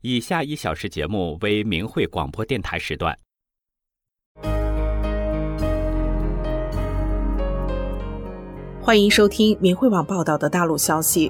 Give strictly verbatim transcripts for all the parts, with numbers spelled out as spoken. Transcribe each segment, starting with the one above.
以下一小时节目为明慧广播电台时段。 欢迎收听明慧网报道的大陆消息。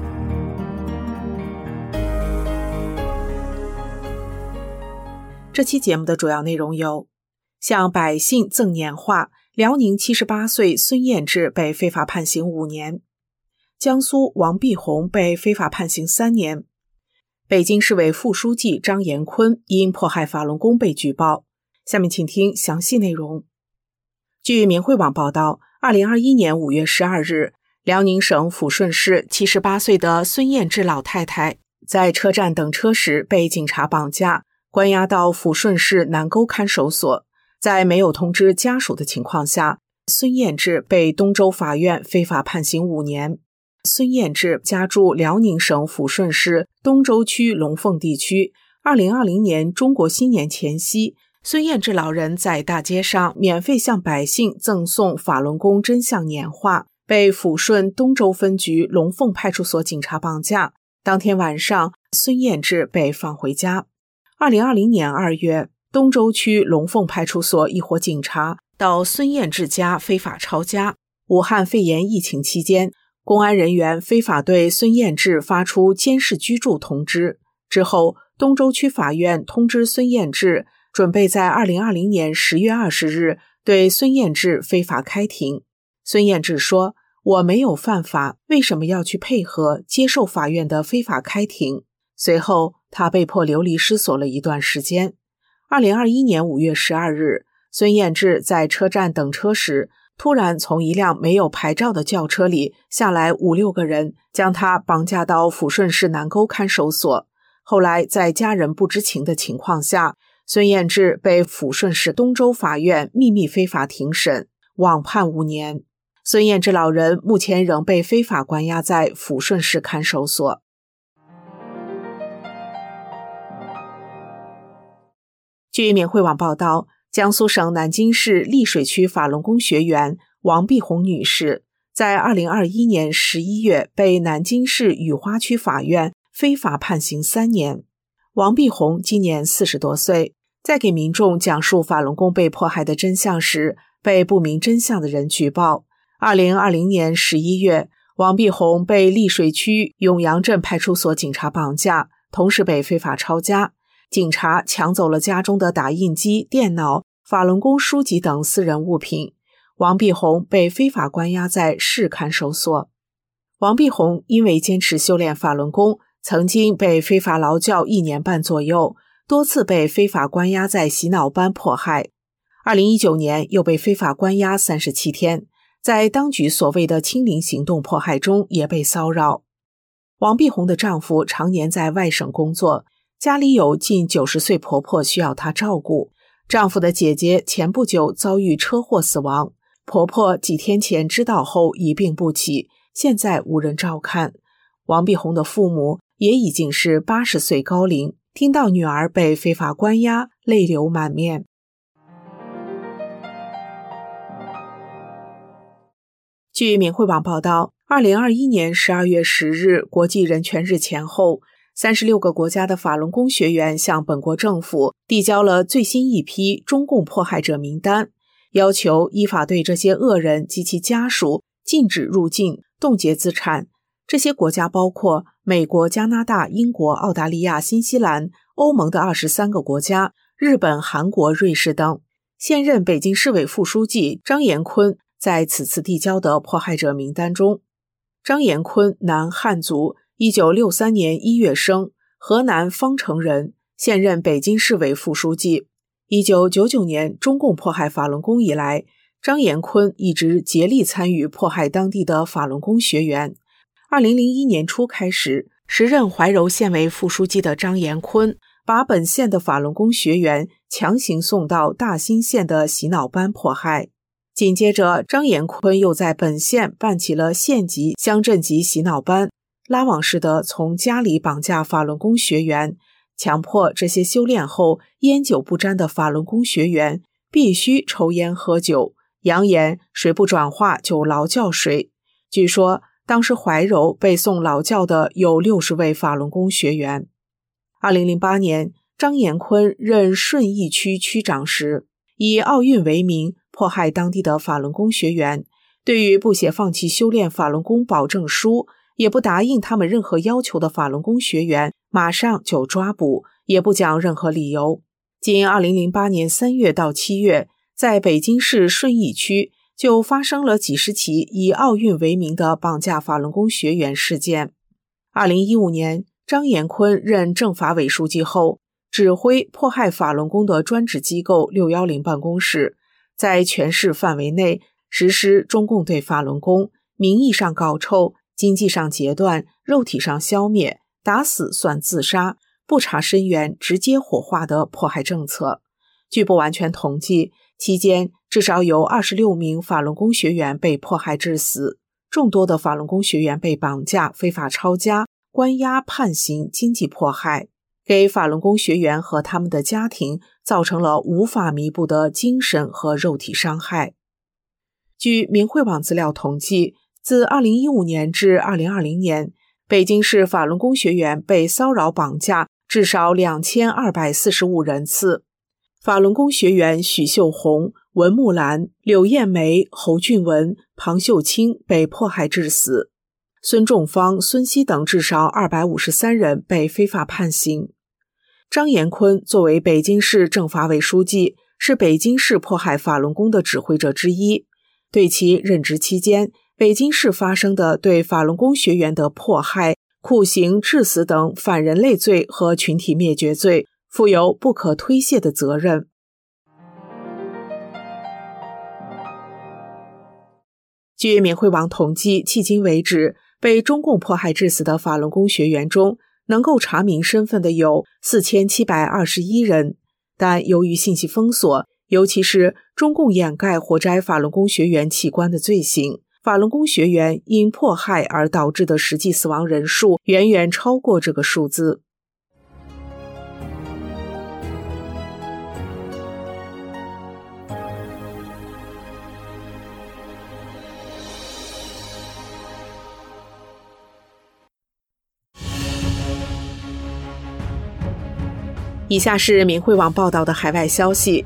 这期节目的主要内容有：向百姓赠年画，辽宁七十八岁孙彦志被非法判刑五年；江苏王碧宏被非法判刑三年；北京市委副书记张延坤因迫害法轮功被举报。下面请听详细内容。据明慧网报道，二零二一年五月十二日，辽宁省抚顺市七十八岁的孙彦志老太太在车站等车时被警察绑架，关押到抚顺市南沟看守所。在没有通知家属的情况下，孙彦志被东州法院非法判刑五年。孙彦志家住辽宁省抚顺市东州区龙凤地区。二零二零年中国新年前夕，孙彦志老人在大街上免费向百姓赠送法轮功真相年画，被抚顺东州分局龙凤派出所警察绑架。当天晚上，孙彦志被放回家。二零二零年二月，东州区龙凤派出所一伙警察到孙彦志家非法抄家。武汉肺炎疫情期间，公安人员非法对孙彦志发出监视居住通知。之后，东州区法院通知孙彦志准备在二零二零年十月二十日对孙彦志非法开庭。孙彦志说：“我没有犯法，为什么要去配合接受法院的非法开庭？”随后，他被迫流离失所了一段时间。二零二一年五月十二日，孙彦志在车站等车时，突然从一辆没有牌照的轿车里下来五六个人，将他绑架到抚顺市南沟看守所。后来在家人不知情的情况下，孙彦志被抚顺市东州法院秘密非法庭审，网判五年。孙彦志老人目前仍被非法关押在抚顺市看守所。据明慧网报道，江苏省南京市溧水区法轮功学员王碧宏女士，在二零二一年十一月被南京市雨花区法院非法判刑三年。王碧宏今年四十多岁，在给民众讲述法轮功被迫害的真相时，被不明真相的人举报。二零二零年十一月，王碧宏被溧水区永阳镇派出所警察绑架，同时被非法抄家。警察抢走了家中的打印机、电脑、法轮功书籍等私人物品。王碧宏被非法关押在市看守所。王碧宏因为坚持修炼法轮功，曾经被非法劳教一年半左右，多次被非法关押在洗脑班迫害。二零一九年又被非法关押三十七天，在当局所谓的清零行动迫害中也被骚扰。王碧宏的丈夫常年在外省工作，家里有近九十岁婆婆需要她照顾。丈夫的姐姐前不久遭遇车祸死亡，婆婆几天前知道后一病不起，现在无人照看。王碧宏的父母也已经是八十岁高龄，听到女儿被非法关押，泪流满面。据明慧网报道，二零二一年十二月十日国际人权日前后，三十六个国家的法轮功学员向本国政府递交了最新一批中共迫害者名单，要求依法对这些恶人及其家属禁止入境、冻结资产。这些国家包括美国、加拿大、英国、澳大利亚、新西兰、欧盟的二十三个国家、日本、韩国、瑞士等。现任北京市委副书记张延坤在此次递交的迫害者名单中。张延坤，男，汉族，一九六三年一月生，河南方城人，现任北京市委副书记。一九九九年中共迫害法轮功以来，张延坤一直竭力参与迫害当地的法轮功学员。二零零一年初开始，时任怀柔县委副书记的张延坤把本县的法轮功学员强行送到大兴县的洗脑班迫害。紧接着，张延坤又在本县办起了县级、乡镇级洗脑班，拉网式的从家里绑架法轮功学员，强迫这些修炼后烟酒不沾的法轮功学员必须抽烟喝酒，扬言谁不转化就劳教谁。据说当时怀柔被送劳教的有六十位法轮功学员。 二零零八年，张延坤任顺义区区长时，以奥运为名迫害当地的法轮功学员，对于不写放弃修炼法轮功保证书，也不答应他们任何要求的法轮功学员，马上就抓捕，也不讲任何理由。仅二零零八年三月到七月，在北京市顺义区就发生了几十起以奥运为名的绑架法轮功学员事件。二零一五年，张延坤任政法委书记后，指挥迫害法轮功的专职机构六一零办公室，在全市范围内实施中共对法轮功名义上搞臭、经济上截断、肉体上消灭、打死算自杀、不查身源直接火化的迫害政策。据不完全统计，期间至少有二十六名法轮功学员被迫害致死，众多的法轮功学员被绑架、非法抄家、关押、判刑、经济迫害，给法轮功学员和他们的家庭造成了无法弥补的精神和肉体伤害。据明慧网资料统计，自二零一五年至二零二零年，北京市法轮功学员被骚扰绑架至少两千二百四十五人次。法轮功学员许秀红、文木兰、柳艳梅、侯俊文、庞秀清被迫害致死，孙仲方、孙熙等至少二百五十三人被非法判刑。张延坤作为北京市政法委书记，是北京市迫害法轮功的指挥者之一，对其任职期间北京市发生的对法轮功学员的迫害、酷刑、致死等反人类罪和群体灭绝罪负有不可推卸的责任。据明慧网统计，迄今为止，被中共迫害致死的法轮功学员中，能够查明身份的有四千七百二十一人，但由于信息封锁，尤其是中共掩盖活摘法轮功学员器官的罪行，法轮功学员因迫害而导致的实际死亡人数远远超过这个数字。以下是明慧网报道的海外消息，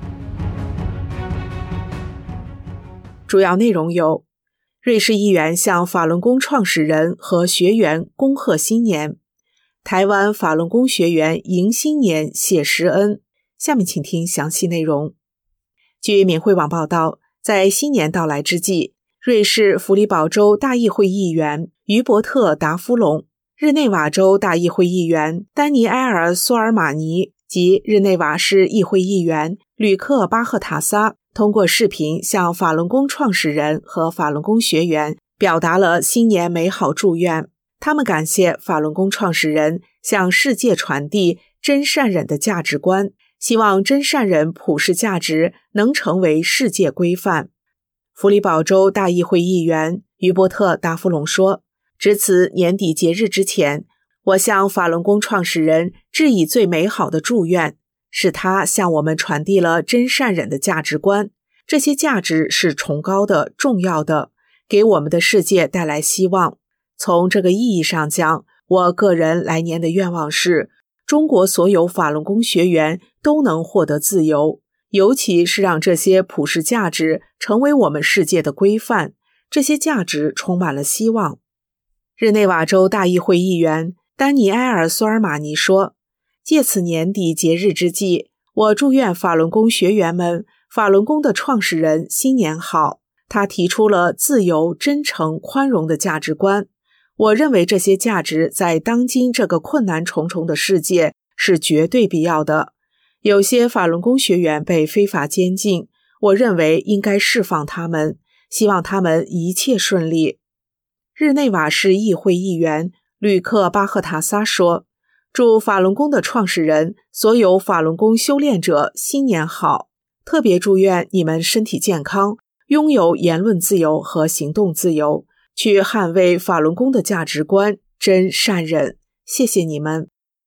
主要内容有：瑞士议员向法轮功创始人和学员恭贺新年；台湾法轮功学员迎新年谢师恩。下面请听详细内容。据明慧网报道，在新年到来之际，瑞士弗里堡州大议会议员于伯特·达夫隆、日内瓦州大议会议员丹尼埃尔·索尔马尼及日内瓦市议会议员吕克·巴赫塔萨通过视频向法轮功创始人和法轮功学员表达了新年美好祝愿。他们感谢法轮功创始人向世界传递真善忍的价值观，希望真善忍普世价值能成为世界规范。弗里堡州大议会议员于伯特·达夫隆说，值此年底节日之前，我向法轮功创始人致以最美好的祝愿，是他向我们传递了真善忍的价值观，这些价值是崇高的、重要的，给我们的世界带来希望。从这个意义上讲，我个人来年的愿望是，中国所有法轮功学员都能获得自由，尤其是让这些普世价值成为我们世界的规范，这些价值充满了希望。日内瓦州大议会议员丹尼埃尔·索尔马尼说，借此年底节日之际，我祝愿法轮功学员们，法轮功的创始人新年好。他提出了自由、真诚、宽容的价值观，我认为这些价值在当今这个困难重重的世界是绝对必要的。有些法轮功学员被非法监禁，我认为应该释放他们，希望他们一切顺利。日内瓦市议会议员吕克·巴赫塔萨说，祝法轮功的创始人、所有法轮功修炼者新年好，特别祝愿你们身体健康，拥有言论自由和行动自由，去捍卫法轮功的价值观，真善忍。谢谢你们。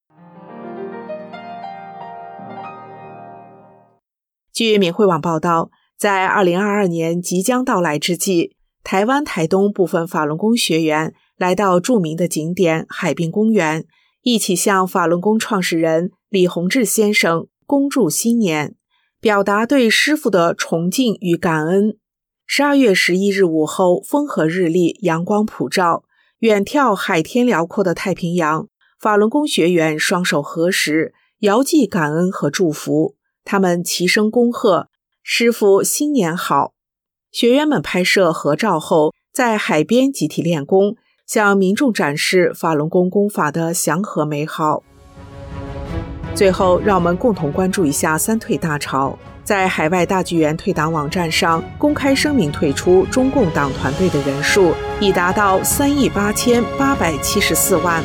据明慧网报道，在二零二二年即将到来之际，台湾台东部分法轮功学员来到著名的景点海滨公园， 一起向法轮功创始人李洪志先生恭祝新年，表达对师父的崇敬与感恩。十二月十一日午后，风和日丽，阳光普照，远眺海天辽阔的太平洋，法轮功学员双手合十，遥寄感恩和祝福。他们齐声恭贺：“师父新年好！”学员们拍摄合照后，在海边集体练功，向民众展示法轮功功法的祥和美好。最后，让我们共同关注一下三退大潮。在海外大剧院退党网站上公开声明退出中共党团队的人数已达到三亿八千八百七十四万。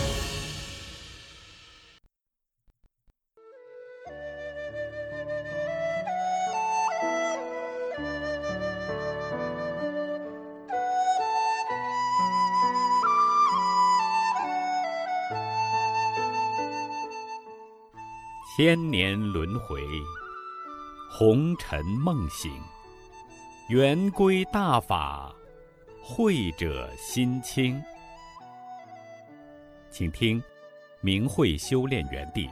千年轮回，红尘梦醒，圆归大法，慧者心清。请听明慧修炼园地。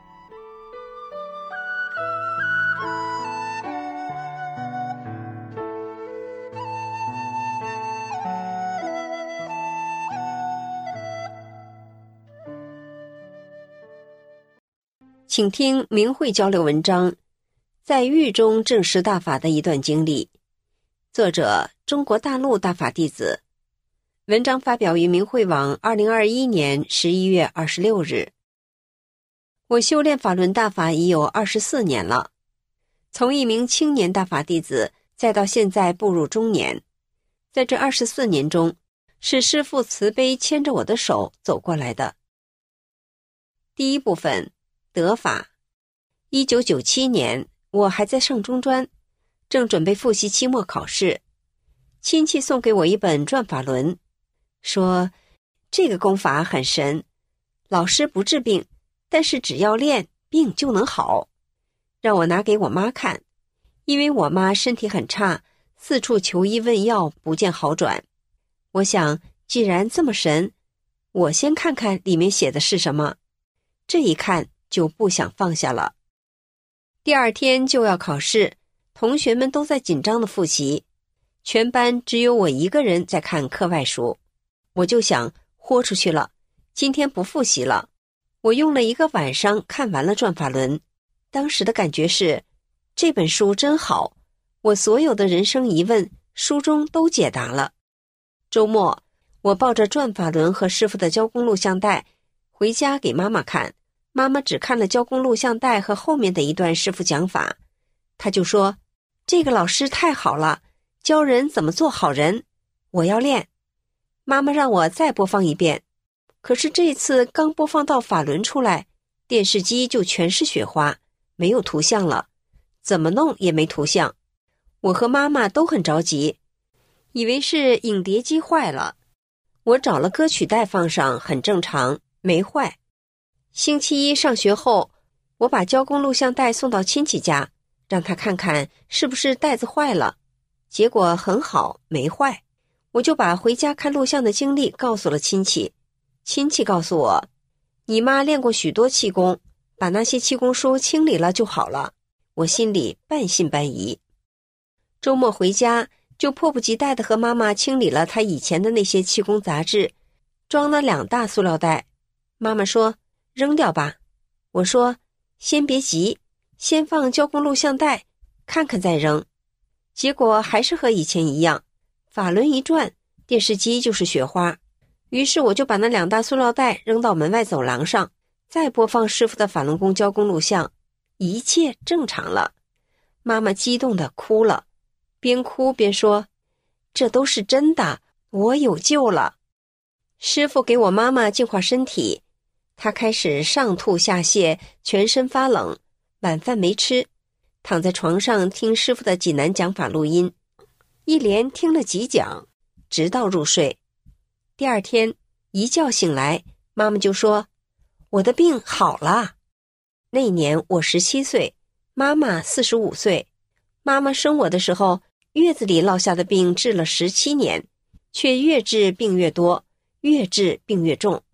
请听明慧交流文章，在狱中证实大法的一段经历。作者：中国大陆大法弟子。文章发表于明慧网二零二一年十一月二十六日。我修炼法轮大法已有二十四年了，从一名青年大法弟子，再到现在步入中年。在这二十四年中，是师父慈悲牵着我的手走过来的。第一部分，得法。一九九七年，我还在上中专，正准备复习期末考试。亲戚送给我一本《转法轮》，说这个功法很神，老师不治病，但是只要练，病就能好，让我拿给我妈看。因为我妈身体很差，四处求医问药，不见好转。我想，既然这么神，我先看看里面写的是什么。这一看就不想放下了。第二天就要考试，同学们都在紧张的复习，全班只有我一个人在看课外书。我就想豁出去了，今天不复习了。我用了一个晚上看完了《转法轮》，当时的感觉是，这本书真好，我所有的人生疑问书中都解答了。周末，我抱着《转法轮》和师父的交功录像带回家给妈妈看。妈妈只看了交功录像带和后面的一段师父讲法，她就说，这个老师太好了，教人怎么做好人，我要练。妈妈让我再播放一遍，可是这次刚播放到法轮出来，电视机就全是雪花，没有图像了，怎么弄也没图像。我和妈妈都很着急，以为是影碟机坏了。我找了歌曲带放上，很正常，没坏。星期一上学后，我把交功录像带送到亲戚家，让他看看是不是带子坏了。结果很好，没坏。我就把回家看录像的经历告诉了亲戚。亲戚告诉我，你妈练过许多气功，把那些气功书清理了就好了。我心里半信半疑。周末回家，就迫不及待地和妈妈清理了她以前的那些气功杂志，装了两大塑料袋。妈妈说，扔掉吧。我说，先别急，先放交功录像带，看看再扔。结果还是和以前一样，法轮一转，电视机就是雪花。于是我就把那两大塑料袋扔到门外走廊上，再播放师父的法轮功交功录像，一切正常了。妈妈激动地哭了，边哭边说，这都是真的，我有救了。师父给我妈妈净化身体，她开始上吐下泻，全身发冷，晚饭没吃，躺在床上听师父的济南讲法录音，一连听了几讲，直到入睡。第二天一觉醒来，妈妈就说，我的病好了。那年我十七岁，妈妈四十五岁。妈妈生我的时候，月子里落下的病治了十七年，却越治病越多，越治病越重。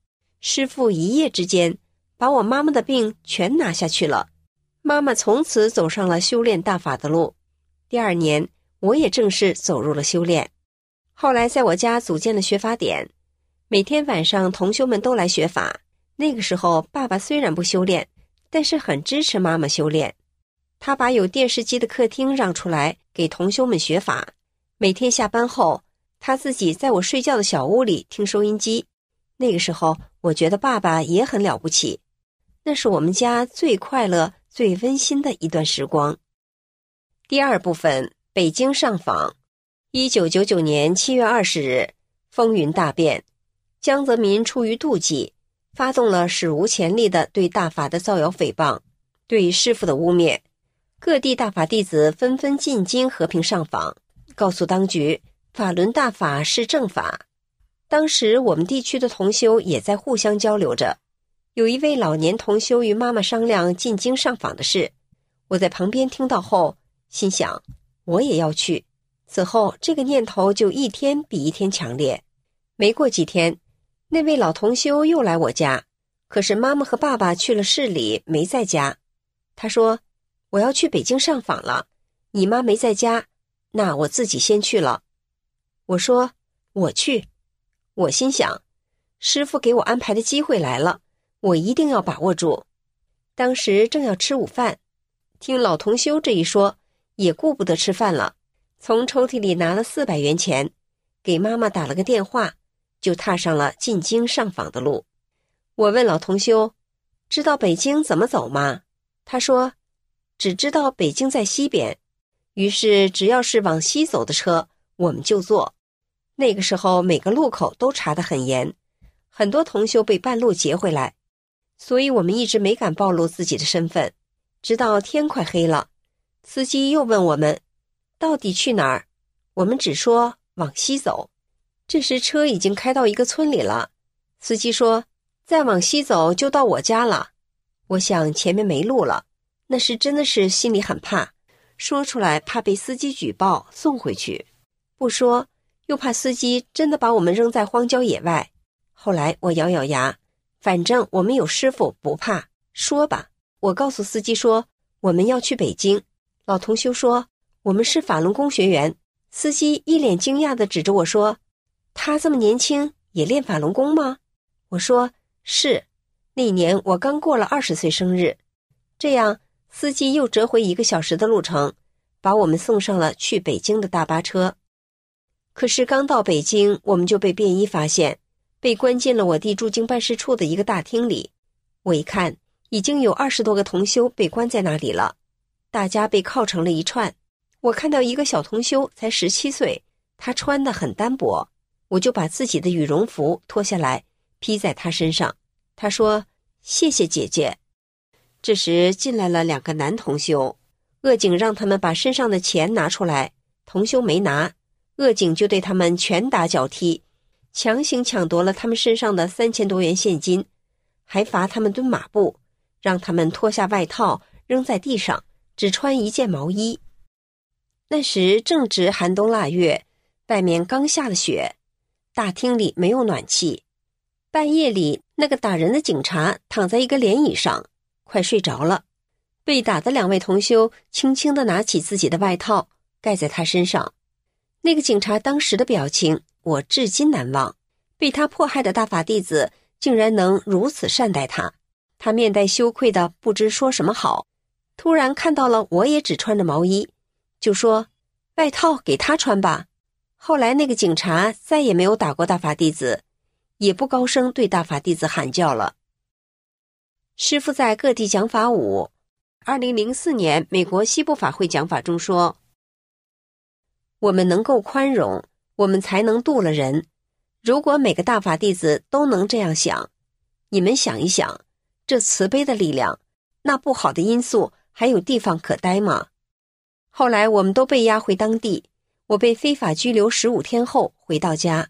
师父一夜之间把我妈妈的病全拿下去了，妈妈从此走上了修炼大法的路。第二年，我也正式走入了修炼。后来在我家组建了学法点，每天晚上同修们都来学法。那个时候爸爸虽然不修炼，但是很支持妈妈修炼。他把有电视机的客厅让出来给同修们学法。每天下班后，他自己在我睡觉的小屋里听收音机。那个时候我觉得爸爸也很了不起，那是我们家最快乐最温馨的一段时光。第二部分，北京上访。一九九九年七月二十日，风云大变，江泽民出于妒忌，发动了史无前例的对大法的造谣诽谤，对师父的污蔑。各地大法弟子纷纷进京和平上访，告诉当局法轮大法是正法。当时我们地区的同修也在互相交流着。有一位老年同修与妈妈商量进京上访的事，我在旁边听到后心想，我也要去。此后这个念头就一天比一天强烈。没过几天，那位老同修又来我家，可是妈妈和爸爸去了市里，没在家。他说，我要去北京上访了，你妈没在家，那我自己先去了。我说，我去。我心想，师父给我安排的机会来了，我一定要把握住。当时正要吃午饭，听老同修这一说，也顾不得吃饭了，从抽屉里拿了四百元钱，给妈妈打了个电话，就踏上了进京上访的路。我问老同修，知道北京怎么走吗？他说，只知道北京在西边，于是只要是往西走的车，我们就坐。那个时候每个路口都查得很严，很多同修被半路截回来，所以我们一直没敢暴露自己的身份。直到天快黑了，司机又问我们到底去哪儿，我们只说往西走。这时车已经开到一个村里了，司机说再往西走就到我家了。我想前面没路了，那时真的是心里很怕，说出来怕被司机举报送回去，不说又怕司机真的把我们扔在荒郊野外。后来我咬咬牙，反正我们有师父，不怕，说吧。我告诉司机说我们要去北京。老同修说我们是法轮功学员。司机一脸惊讶地指着我说，他这么年轻也练法轮功吗？我说是，那年我刚过了二十岁生日。这样司机又折回一个小时的路程，把我们送上了去北京的大巴车。可是刚到北京，我们就被便衣发现，被关进了我弟驻京办事处的一个大厅里。我一看，已经有二十多个同修被关在那里了，大家被铐成了一串。我看到一个小同修才十七岁，他穿得很单薄，我就把自己的羽绒服脱下来披在他身上。他说，谢谢姐姐。这时进来了两个男同修，恶警让他们把身上的钱拿出来，同修没拿，恶警就对他们拳打脚踢，强行抢夺了他们身上的三千多元现金，还罚他们蹲马步，让他们脱下外套扔在地上，只穿一件毛衣。那时正值寒冬腊月，外面刚下了雪，大厅里没有暖气。半夜里，那个打人的警察躺在一个连椅上，快睡着了。被打的两位同修轻轻地拿起自己的外套盖在他身上。那个警察当时的表情我至今难忘，被他迫害的大法弟子竟然能如此善待他，他面带羞愧的不知说什么好。突然看到了我也只穿着毛衣，就说外套给他穿吧。后来那个警察再也没有打过大法弟子，也不高声对大法弟子喊叫了。师父在各地讲法五，二零零四年美国西部法会讲法中说，我们能够宽容，我们才能度了人。如果每个大法弟子都能这样想，你们想一想，这慈悲的力量，那不好的因素还有地方可待吗？后来我们都被押回当地，我被非法拘留十五天后回到家。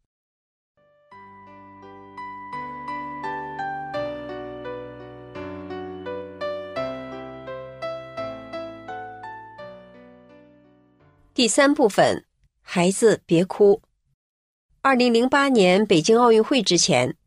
第三部分，孩子别哭。二零零八年北京奥运会之前，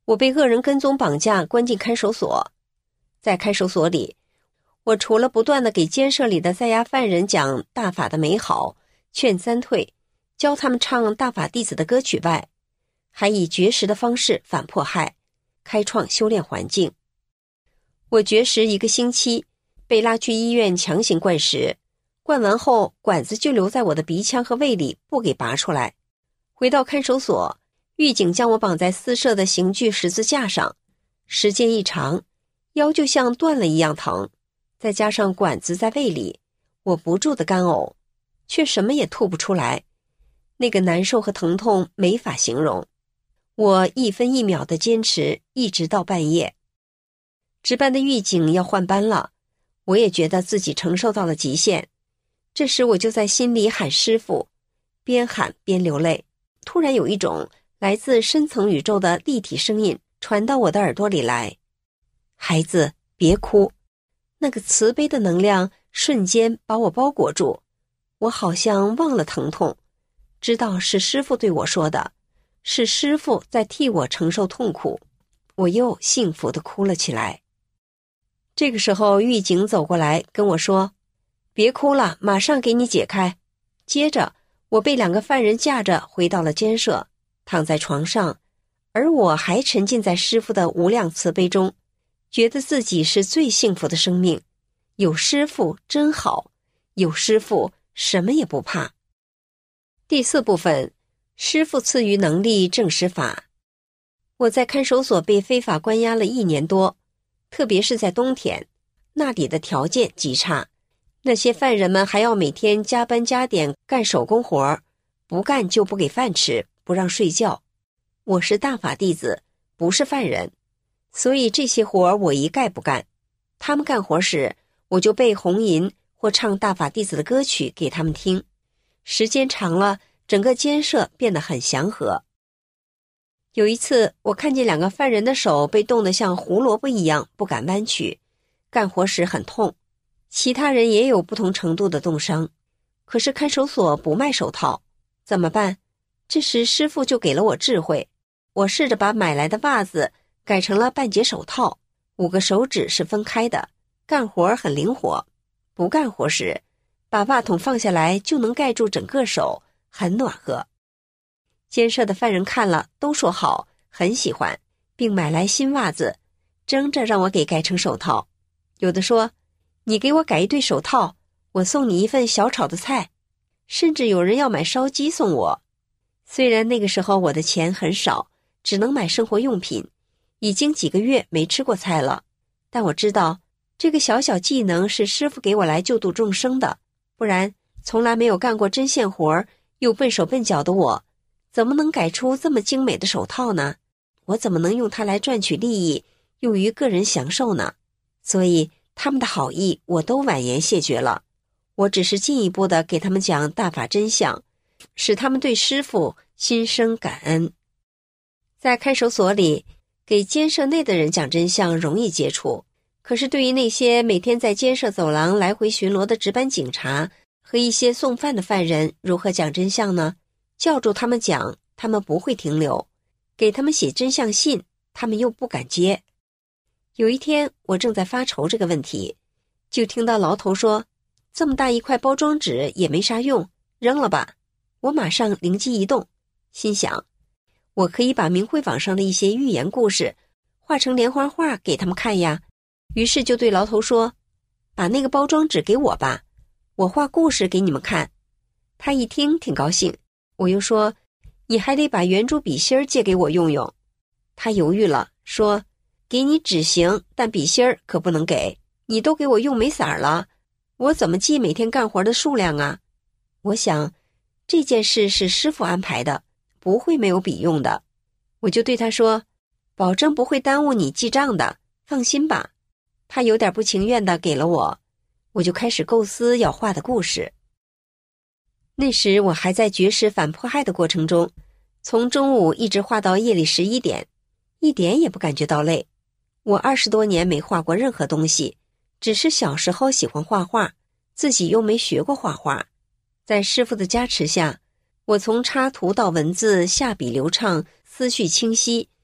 我被恶人跟踪绑架，关进看守所。在看守所里，我除了不断地给监舍里的在押犯人讲大法的美好，劝三退，教他们唱大法弟子的歌曲外，还以绝食的方式反迫害，开创修炼环境。我绝食一个星期，被拉去医院强行灌食，灌完后管子就留在我的鼻腔和胃里，不给拔出来。回到看守所，狱警将我绑在私设的刑具十字架上，时间一长，腰就像断了一样疼，再加上管子在胃里，我不住的干呕，却什么也吐不出来。那个难受和疼痛没法形容。我一分一秒的坚持，一直到半夜。值班的狱警要换班了，我也觉得自己承受到了极限。这时我就在心里喊师父，边喊边流泪。突然有一种来自深层宇宙的立体声音传到我的耳朵里来，孩子，别哭。那个慈悲的能量瞬间把我包裹住，我好像忘了疼痛，知道是师父对我说的，是师父在替我承受痛苦，我又幸福地哭了起来。这个时候狱警走过来跟我说，别哭了，马上给你解开。接着我被两个犯人架着回到了监舍，躺在床上，而我还沉浸在师父的无量慈悲中，觉得自己是最幸福的生命。有师父真好，有师父什么也不怕。第四部分，师父赐予能力证实法。我在看守所被非法关押了一年多，特别是在冬天，那里的条件极差。那些犯人们还要每天加班加点干手工活，不干就不给饭吃，不让睡觉。我是大法弟子，不是犯人，所以这些活我一概不干。他们干活时，我就背红吟或唱大法弟子的歌曲给他们听。时间长了，整个监舍变得很祥和。有一次，我看见两个犯人的手被冻得像胡萝卜一样，不敢弯曲，干活时很痛。其他人也有不同程度的冻伤，可是看守所不卖手套，怎么办？这时师父就给了我智慧，我试着把买来的袜子改成了半截手套，五个手指是分开的，干活很灵活。不干活时，把袜筒放下来就能盖住整个手，很暖和。监舍的犯人看了都说好，很喜欢，并买来新袜子，争着让我给改成手套。有的说，你给我改一对手套，我送你一份小炒的菜，甚至有人要买烧鸡送我。虽然那个时候我的钱很少，只能买生活用品，已经几个月没吃过菜了，但我知道这个小小技能是师父给我来救度众生的，不然从来没有干过针线活又笨手笨脚的我，怎么能改出这么精美的手套呢？我怎么能用它来赚取利益，用于个人享受呢？所以他们的好意我都婉言谢绝了，我只是进一步的给他们讲大法真相，使他们对师父心生感恩。在看守所里，给监舍内的人讲真相容易接触，可是对于那些每天在监舍走廊来回巡逻的值班警察和一些送饭的犯人，如何讲真相呢？叫住他们讲，他们不会停留；给他们写真相信，他们又不敢接。有一天，我正在发愁这个问题，就听到牢头说，这么大一块包装纸也没啥用，扔了吧。我马上灵机一动，心想，我可以把明慧网上的一些寓言故事画成连环画给他们看呀。于是就对牢头说，把那个包装纸给我吧，我画故事给你们看。他一听挺高兴，我又说，你还得把圆珠笔芯儿借给我用用。他犹豫了，说，给你纸行，但笔芯儿可不能给，你都给我用没色儿了，我怎么记每天干活的数量啊？我想这件事是师父安排的，不会没有笔用的。我就对他说，保证不会耽误你记账的，放心吧。他有点不情愿地给了我，我就开始构思要画的故事。那时我还在绝食反迫害的过程中，从中午一直画到夜里十一点，一点也不感觉到累。我二十多年没画过任何东西，只是小时候喜欢画画，自己又没学过画画。在师父的加持下，我从插图到文字下笔流畅，思绪清晰，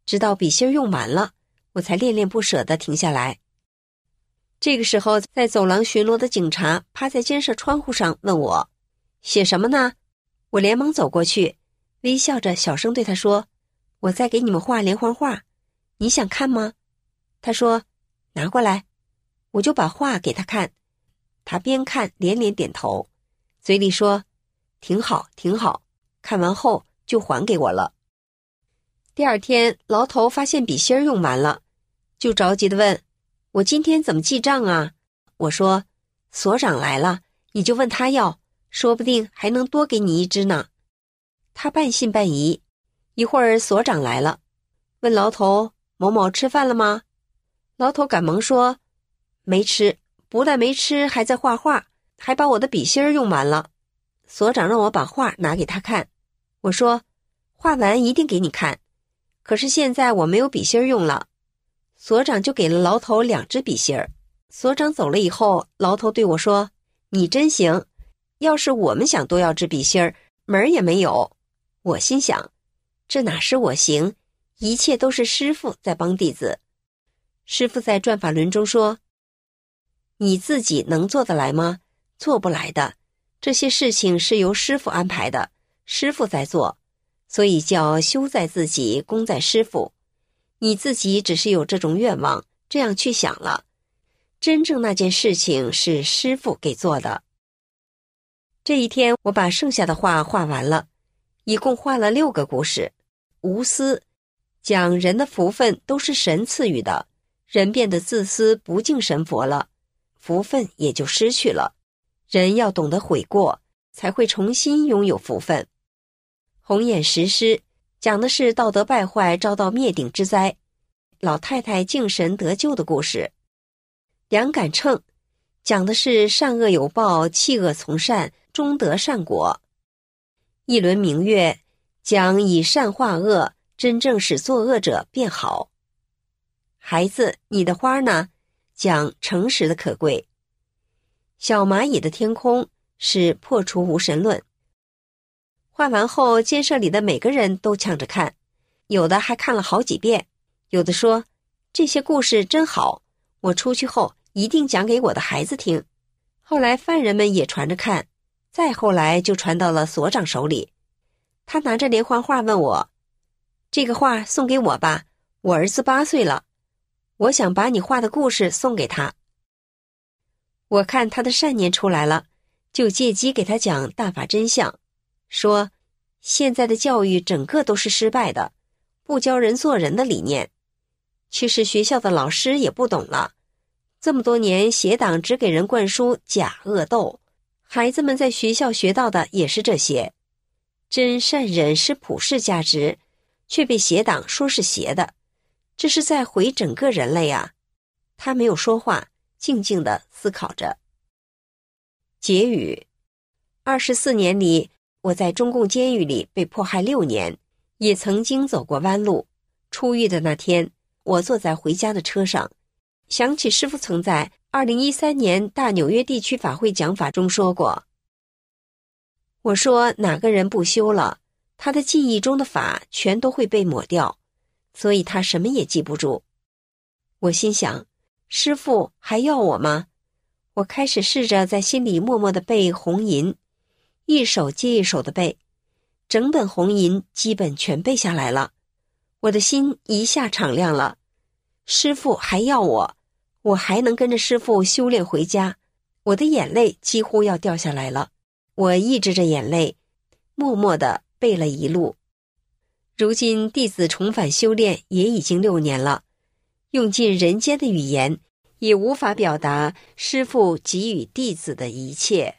直到笔芯用完了，我才恋恋不舍地停下来。这个时候，在走廊巡逻的警察趴在监舍窗户上问我：“写什么呢？”我连忙走过去，微笑着小声对他说：“我在给你们画连环画，你想看吗？”他说：“拿过来。”我就把画给他看，他边看连连点头，嘴里说：“挺好，挺好。”看完后就还给我了。第二天，牢头发现笔芯用完了，就着急地问：“我今天怎么记账啊？”我说：“所长来了，你就问他要，说不定还能多给你一支呢。”他半信半疑。一会儿所长来了，问牢头：“某某吃饭了吗？”牢头赶忙说：“没吃，不但没吃，还在画画，还把我的笔芯用完了。”所长让我把画拿给他看，我说：“画完一定给你看，可是现在我没有笔芯用了。”所长就给了牢头两支笔芯儿。所长走了以后，牢头对我说：“你真行，要是我们想多要支笔芯儿，门儿也没有。”我心想，这哪是我行，一切都是师父在帮弟子。师父在转法轮中说：“你自己能做得来吗？做不来的，这些事情是由师父安排的，师父在做，所以叫修在自己，功在师父。你自己只是有这种愿望，这样去想了，真正那件事情是师父给做的。”这一天，我把剩下的画画完了，一共画了六个故事。无私，讲人的福分都是神赐予的，人变得自私不敬神佛了，福分也就失去了。人要懂得悔过，才会重新拥有福分。红眼石狮讲的是道德败坏遭到灭顶之灾，老太太敬神得救的故事。梁杆秤讲的是善恶有报，弃恶从善，终得善果。一轮明月讲以善化恶，真正使作恶者变好。孩子，你的花呢？讲诚实的可贵。小蚂蚁的天空是破除无神论。画完后，监舍里的每个人都抢着看，有的还看了好几遍，有的说：“这些故事真好，我出去后一定讲给我的孩子听。”后来犯人们也传着看，再后来就传到了所长手里。他拿着连环画问我：“这个画送给我吧，我儿子八岁了，我想把你画的故事送给他。”我看他的善念出来了，就借机给他讲大法真相，说现在的教育整个都是失败的，不教人做人的理念。其实学校的老师也不懂了，这么多年邪党只给人灌输假恶斗，孩子们在学校学到的也是这些。真善忍是普世价值，却被邪党说是邪的，这是在毁整个人类啊。他没有说话，静静地思考着。结语：二十四年里，我在中共监狱里被迫害六年，也曾经走过弯路。出狱的那天，我坐在回家的车上，想起师父曾在二零一三年大纽约地区法会讲法中说过，我说哪个人不修了，他的记忆中的法全都会被抹掉，所以他什么也记不住。我心想，师父还要我吗？我开始试着在心里默默地背红吟，一首接一首的背，整本红吟基本全背下来了。我的心一下敞亮了，师父还要我，我还能跟着师父修炼回家。我的眼泪几乎要掉下来了，我抑制着眼泪，默默地背了一路。如今弟子重返修炼也已经六年了，用尽人间的语言也无法表达师父给予弟子的一切。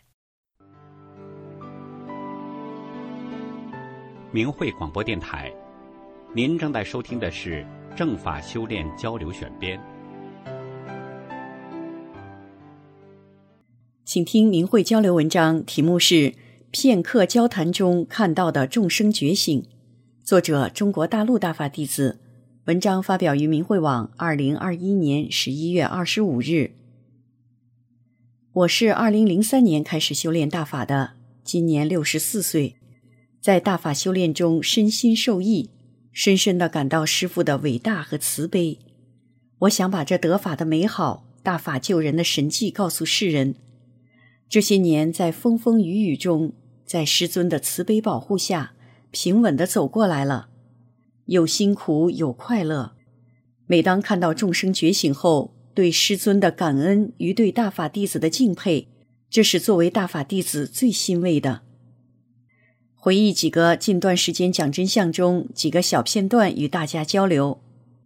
明慧广播电台，您正在收听的是正法修炼交流选编。 请听明慧交流文章，题目是《片刻交谈中看到的众生觉醒》，作者中国大陆大法弟子。文章发表于明慧网二零二一年十一月二十五日。我是二零零三年开始修炼大法的，今年六十四岁，在大法修炼中身心受益， 深深地感到师父的伟大和慈悲。我想把这得法的美好、大法救人的神迹告诉世人。这些年在风风雨雨中，在师尊的慈悲保护下，平稳地走过来了，有辛苦有快乐。每当看到众生觉醒后对师尊的感恩与对大法弟子的敬佩，这是作为大法弟子最欣慰的。回忆几个近段时间讲真相中几个小片段与大家交流。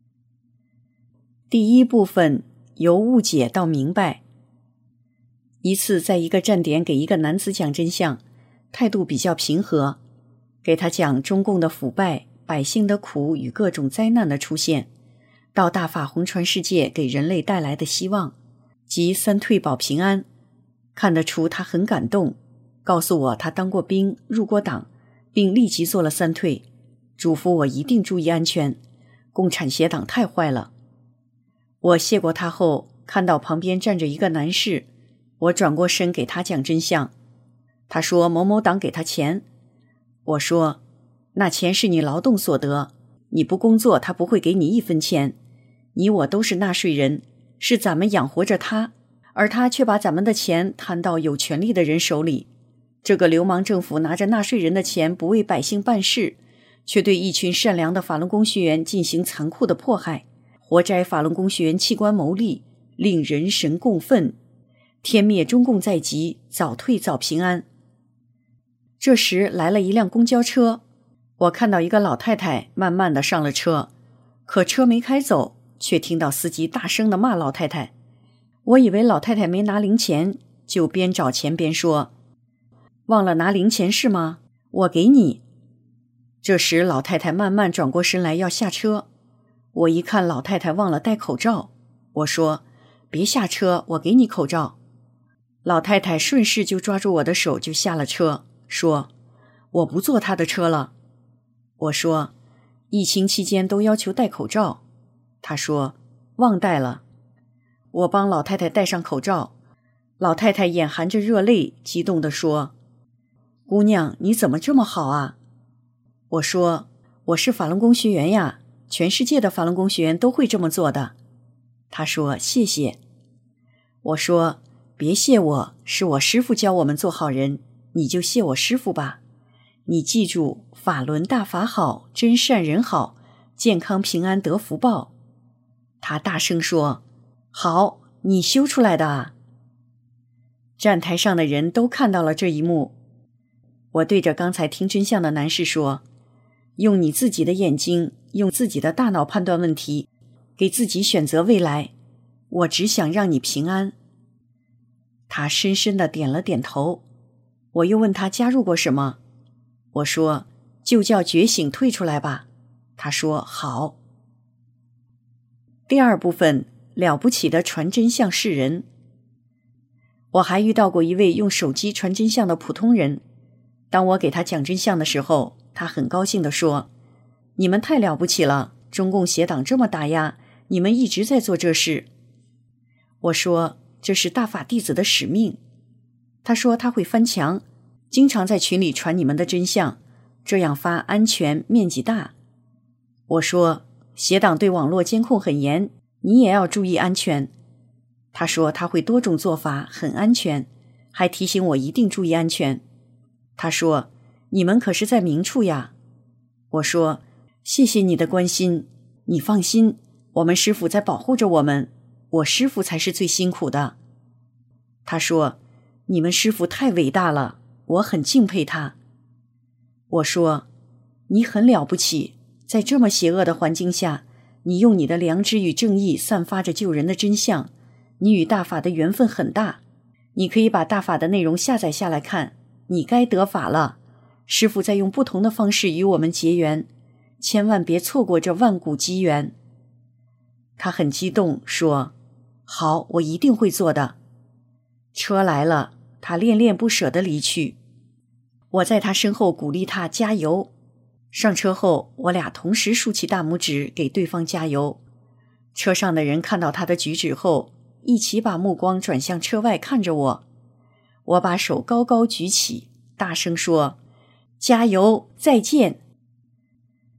第一部分，由误解到明白。一次在一个站点给一个男子讲真相，态度比较平和，给他讲中共的腐败、百姓的苦与各种灾难的出现，到大法弘传世界给人类带来的希望，及三退保平安。看得出他很感动，告诉我他当过兵，入过党，并立即做了三退，嘱咐我一定注意安全，共产协党太坏了。我谢过他后，看到旁边站着一个男士，我转过身给他讲真相。他说某某党给他钱。我说那钱是你劳动所得，你不工作他不会给你一分钱，你我都是纳税人，是咱们养活着他，而他却把咱们的钱摊到有权力的人手里。这个流氓政府拿着纳税人的钱不为百姓办事，却对一群善良的法轮功学员进行残酷的迫害，活摘法轮功学员器官牟利，令人神共愤。天灭中共在即，早退早平安。这时来了一辆公交车，我看到一个老太太慢慢地上了车，可车没开走，却听到司机大声地骂老太太。我以为老太太没拿零钱，就边找钱边说，忘了拿零钱是吗？我给你。这时老太太慢慢转过身来要下车，我一看老太太忘了戴口罩，我说别下车，我给你口罩。老太太顺势就抓住我的手就下了车，说我不坐她的车了。我说疫情期间都要求戴口罩。她说忘戴了。我帮老太太戴上口罩，老太太眼含着热泪，激动地说，姑娘你怎么这么好啊？我说我是法轮功学员呀，全世界的法轮功学员都会这么做的。她说谢谢。我说别谢我，是我师父教我们做好人，你就谢我师父吧。你记住，法轮大法好，真善人好，健康平安得福报。她大声说，好，你修出来的啊。站台上的人都看到了这一幕。我对着刚才听真相的男士说，用你自己的眼睛，用自己的大脑判断问题，给自己选择未来，我只想让你平安。他深深地点了点头。我又问他加入过什么，我说就叫觉醒退出来吧。他说好。第二部分，了不起的传真相世人。我还遇到过一位用手机传真相的普通人，当我给他讲真相的时候，他很高兴地说，你们太了不起了，中共协党这么打压，你们一直在做这事。我说这是大法弟子的使命。他说他会翻墙，经常在群里传你们的真相，这样发安全面积大。我说协党对网络监控很严，你也要注意安全。他说他会多种做法，很安全，还提醒我一定注意安全。他说你们可是在明处呀。我说谢谢你的关心，你放心，我们师父在保护着我们，我师父才是最辛苦的。他说你们师父太伟大了，我很敬佩他。我说你很了不起，在这么邪恶的环境下，你用你的良知与正义散发着救人的真相，你与大法的缘分很大，你可以把大法的内容下载下来看，你该得法了，师父在用不同的方式与我们结缘，千万别错过这万古机缘。他很激动说，好，我一定会做的。车来了，他恋恋不舍地离去。我在他身后鼓励他加油。上车后，我俩同时竖起大拇指给对方加油。车上的人看到他的举止后，一起把目光转向车外看着我。我把手高高举起，大声说，加油，再见。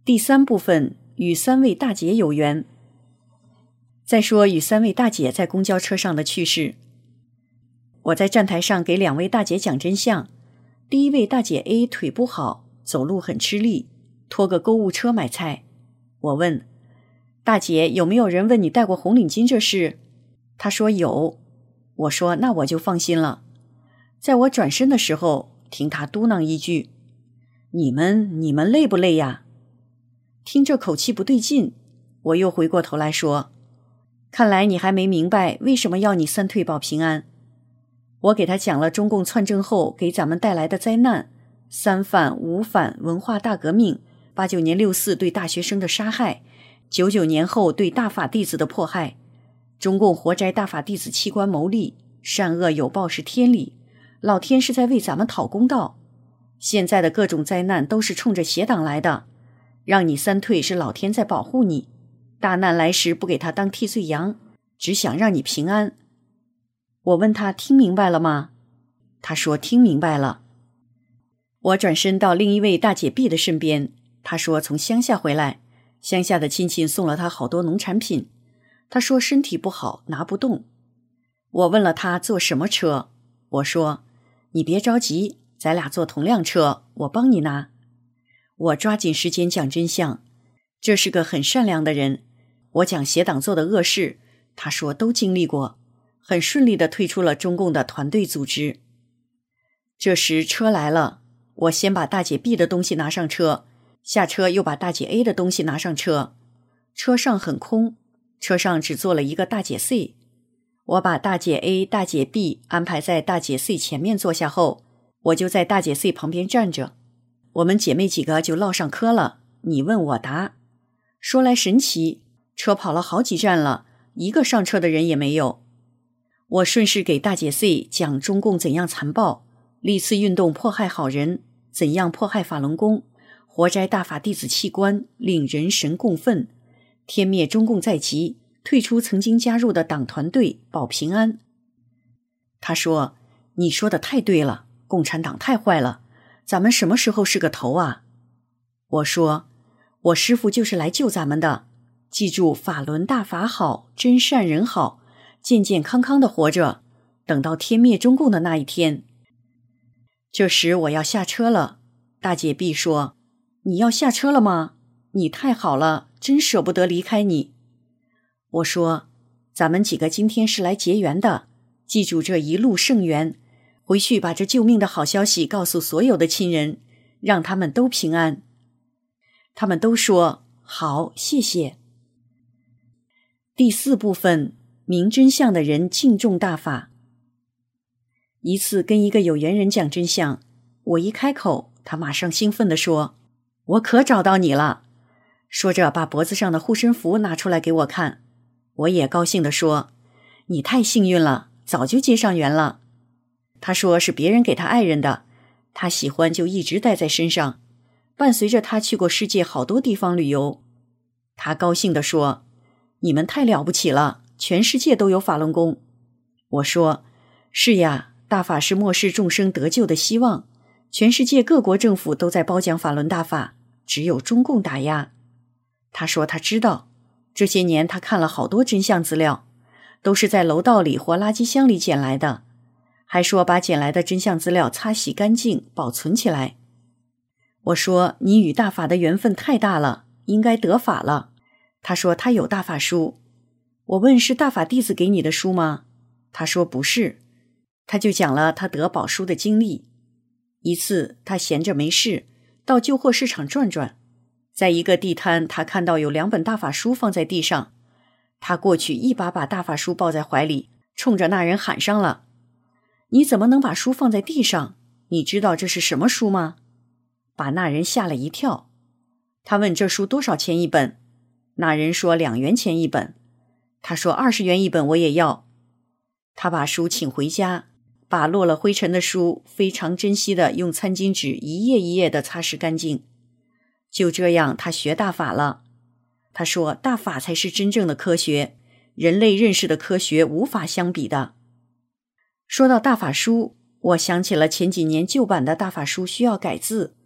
第三部分与三位大姐有缘。再说与三位大姐在公交车上的趣事。我在站台上给两位大姐讲真相。第一位大姐 A 腿不好，走路很吃力，拖个购物车买菜。我问大姐，有没有人问你戴过红领巾这事？她说有。我说那我就放心了。在我转身的时候，听她嘟囔一句，你们你们累不累呀？听这口气不对劲，我又回过头来说，看来你还没明白为什么要你三退保平安。我给他讲了中共篡政后给咱们带来的灾难，三反五反文化大革命，八九年六四对大学生的杀害，九九年后对大法弟子的迫害，中共活摘大法弟子器官牟利，善恶有报是天理，老天是在为咱们讨公道。现在的各种灾难都是冲着邪党来的，让你三退是老天在保护你，大难来时不给他当替罪羊，只想让你平安。我问他听明白了吗？他说听明白了。我转身到另一位大姐 B 的身边，她说从乡下回来，乡下的亲戚送了她好多农产品，她说身体不好拿不动。我问了她坐什么车，我说你别着急，咱俩坐同辆车，我帮你拿。我抓紧时间讲真相，这是个很善良的人，我讲邪党做的恶事，他说都经历过，很顺利地退出了中共的团队组织。这时车来了，我先把大姐 B 的东西拿上车，下车又把大姐 A 的东西拿上车。车上很空，车上只坐了一个大姐 C。 我把大姐 A、大姐 B 安排在大姐 C 前面坐下后，我就在大姐 C 旁边站着。我们姐妹几个就唠上嗑了，你问我答。说来神奇，车跑了好几站了，一个上车的人也没有。我顺势给大姐 C 讲中共怎样残暴，历次运动迫害好人，怎样迫害法轮功，活摘大法弟子器官，令人神共愤，天灭中共在即，退出曾经加入的党团队，保平安。他说，你说的太对了，共产党太坏了，咱们什么时候是个头啊？我说，我师父就是来救咱们的，记住法轮大法好，真善人好，健健康康的活着，等到天灭中共的那一天。这时我要下车了，大姐 B 说，你要下车了吗？你太好了，真舍不得离开你。我说，咱们几个今天是来结缘的，记住这一路圣缘，回去把这救命的好消息告诉所有的亲人，让他们都平安。他们都说好，谢谢。第四部分，明真相的人敬重大法。一次跟一个有缘人讲真相，我一开口，他马上兴奋地说，我可找到你了。说着把脖子上的护身符拿出来给我看，我也高兴地说，你太幸运了，早就结上缘了。他说是别人给他爱人的，他喜欢就一直带在身上，伴随着他去过世界好多地方旅游。他高兴地说，你们太了不起了，全世界都有法轮功。我说，是呀，大法是末世众生得救的希望，全世界各国政府都在褒奖法轮大法，只有中共打压。他说他知道，这些年他看了好多真相资料，都是在楼道里或垃圾箱里捡来的，还说把捡来的真相资料擦洗干净，保存起来。我说，你与大法的缘分太大了，应该得法了。他说他有大法书。我问，是大法弟子给你的书吗？他说不是。他就讲了他得宝书的经历。一次他闲着没事，到旧货市场转转，在一个地摊，他看到有两本大法书放在地上，他过去一把把大法书抱在怀里，冲着那人喊上了，你怎么能把书放在地上？你知道这是什么书吗？把那人吓了一跳。他问这书多少钱一本？那人说两元钱一本。他说二十元一本我也要。他把书请回家，把落了灰尘的书非常珍惜的用餐巾纸一页一页的擦拭干净。就这样他学大法了。他说大法才是真正的科学，人类认识的科学无法相比的。说到大法书，我想起了前几年旧版的大法书需要改字，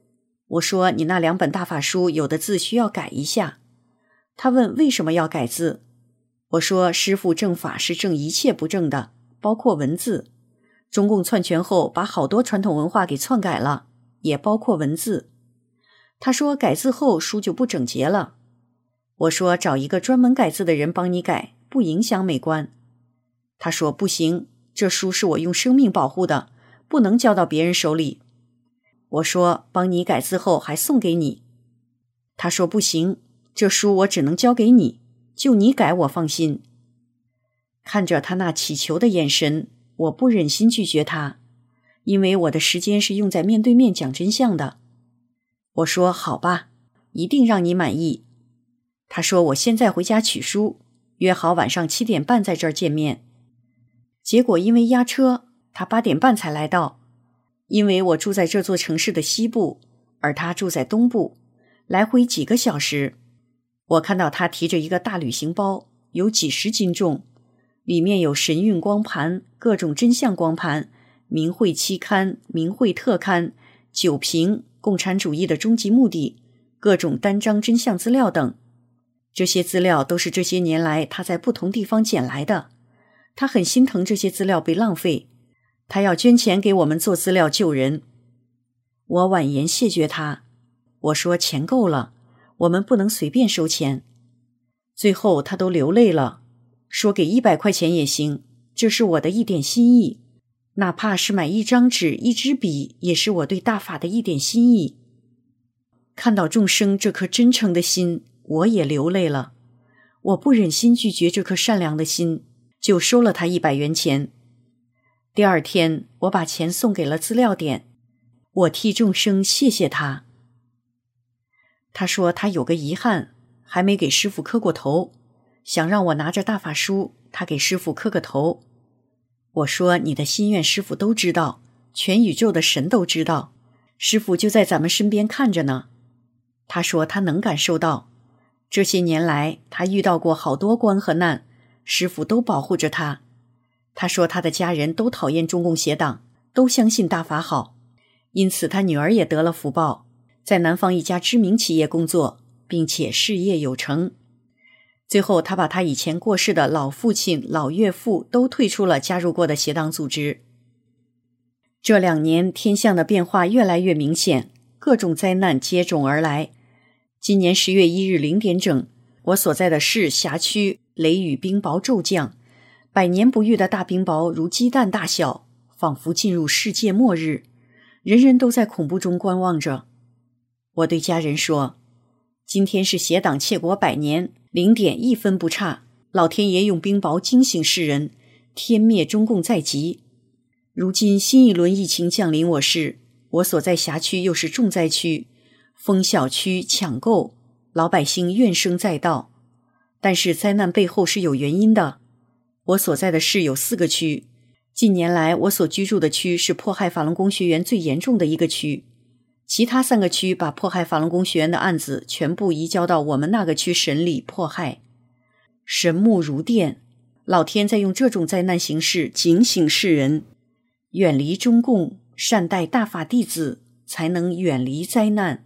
我说你那两本大法书有的字需要改一下。他问为什么要改字？我说师父正法是正一切不正的，包括文字。中共篡权后把好多传统文化给篡改了，也包括文字。他说改字后书就不整洁了。我说找一个专门改字的人帮你改，不影响美观。他说不行，这书是我用生命保护的，不能交到别人手里。我说帮你改字后还送给你。他说不行，这书我只能交给你，就你改我放心。看着他那祈求的眼神，我不忍心拒绝他，因为我的时间是用在面对面讲真相的。我说好吧，一定让你满意。他说我现在回家取书，约好晚上七点半在这儿见面。结果因为压车，他八点半才来到。因为我住在这座城市的西部，而他住在东部，来回几个小时。我看到他提着一个大旅行包，有几十斤重，里面有神韵光盘、各种真相光盘、明慧期刊、明慧特刊、酒瓶、共产主义的终极目的、各种单张真相资料等。这些资料都是这些年来他在不同地方捡来的。他很心疼这些资料被浪费，他要捐钱给我们做资料救人。我婉言谢绝他，我说钱够了，我们不能随便收钱。最后他都流泪了，说给一百块钱也行，这是我的一点心意，哪怕是买一张纸一支笔，也是我对大法的一点心意。看到众生这颗真诚的心，我也流泪了。我不忍心拒绝这颗善良的心，就收了他一百元钱。第二天，我把钱送给了资料点，我替众生谢谢他。他说他有个遗憾，还没给师父磕过头，想让我拿着大法书，他给师父磕个头。我说你的心愿师父都知道，全宇宙的神都知道，师父就在咱们身边看着呢。他说他能感受到，这些年来他遇到过好多关和难，师父都保护着他。他说他的家人都讨厌中共邪党，都相信大法好，因此他女儿也得了福报，在南方一家知名企业工作，并且事业有成。最后他把他以前过世的老父亲、老岳父都退出了加入过的邪党组织。这两年天象的变化越来越明显，各种灾难接踵而来。今年十月一日零点整，我所在的市辖区雷雨冰雹骤降，百年不遇的大冰雹如鸡蛋大小，仿佛进入世界末日，人人都在恐怖中观望着。我对家人说，今天是邪党窃国百年，零点一分不差，老天爷用冰雹惊醒世人，天灭中共在即。如今新一轮疫情降临我市，我所在辖区又是重灾区，封小区抢购，老百姓怨声载道。但是灾难背后是有原因的。我所在的市有四个区，近年来我所居住的区是迫害法轮功学员最严重的一个区，其他三个区把迫害法轮功学员的案子全部移交到我们那个区审理迫害。神目如电，老天在用这种灾难形式警醒世人，远离中共，善待大法弟子，才能远离灾难。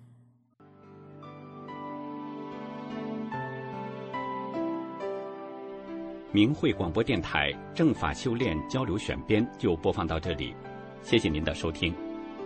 明慧广播电台正法修炼交流选编就播放到这里，谢谢您的收听。